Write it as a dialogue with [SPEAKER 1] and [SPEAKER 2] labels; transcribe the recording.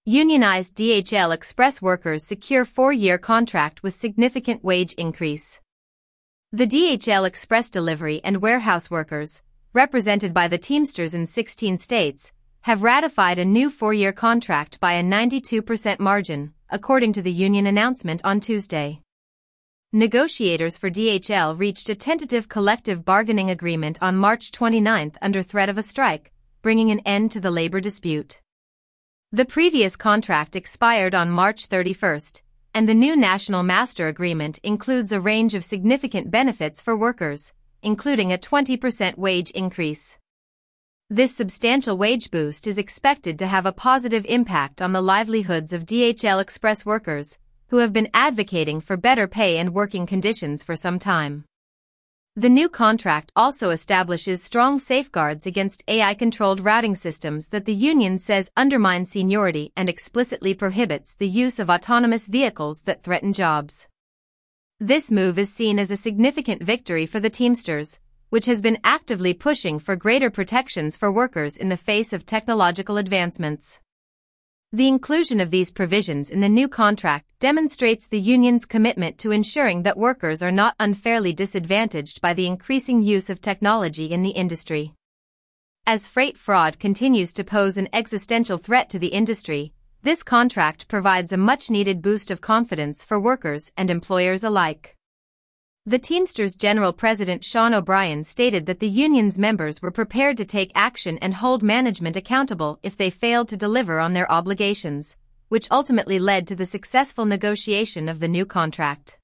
[SPEAKER 1] Unionized DHL Express workers secure 4-year contract with significant wage increase. The DHL Express delivery and warehouse workers, represented by the Teamsters in 16 states, have ratified a new 4-year contract by a 92% margin, according to the union announcement on Tuesday. Negotiators for DHL reached a tentative collective bargaining agreement on March 29 under threat of a strike, bringing an end to the labor dispute. The previous contract expired on March 31, and the new National Master Agreement includes a range of significant benefits for workers, including a 20% wage increase. This substantial wage boost is expected to have a positive impact on the livelihoods of DHL Express workers, who have been advocating for better pay and working conditions for some time. The new contract also establishes strong safeguards against AI-controlled routing systems that the union says undermine seniority and explicitly prohibits the use of autonomous vehicles that threaten jobs. This move is seen as a significant victory for the Teamsters, which has been actively pushing for greater protections for workers in the face of technological advancements. The inclusion of these provisions in the new contract demonstrates the union's commitment to ensuring that workers are not unfairly disadvantaged by the increasing use of technology in the industry. As freight fraud continues to pose an existential threat to the industry, this contract provides a much-needed boost of confidence for workers and employers alike. The Teamsters General President Sean O'Brien stated that the union's members were prepared to take action and hold management accountable if they failed to deliver on their obligations, which ultimately led to the successful negotiation of the new contract.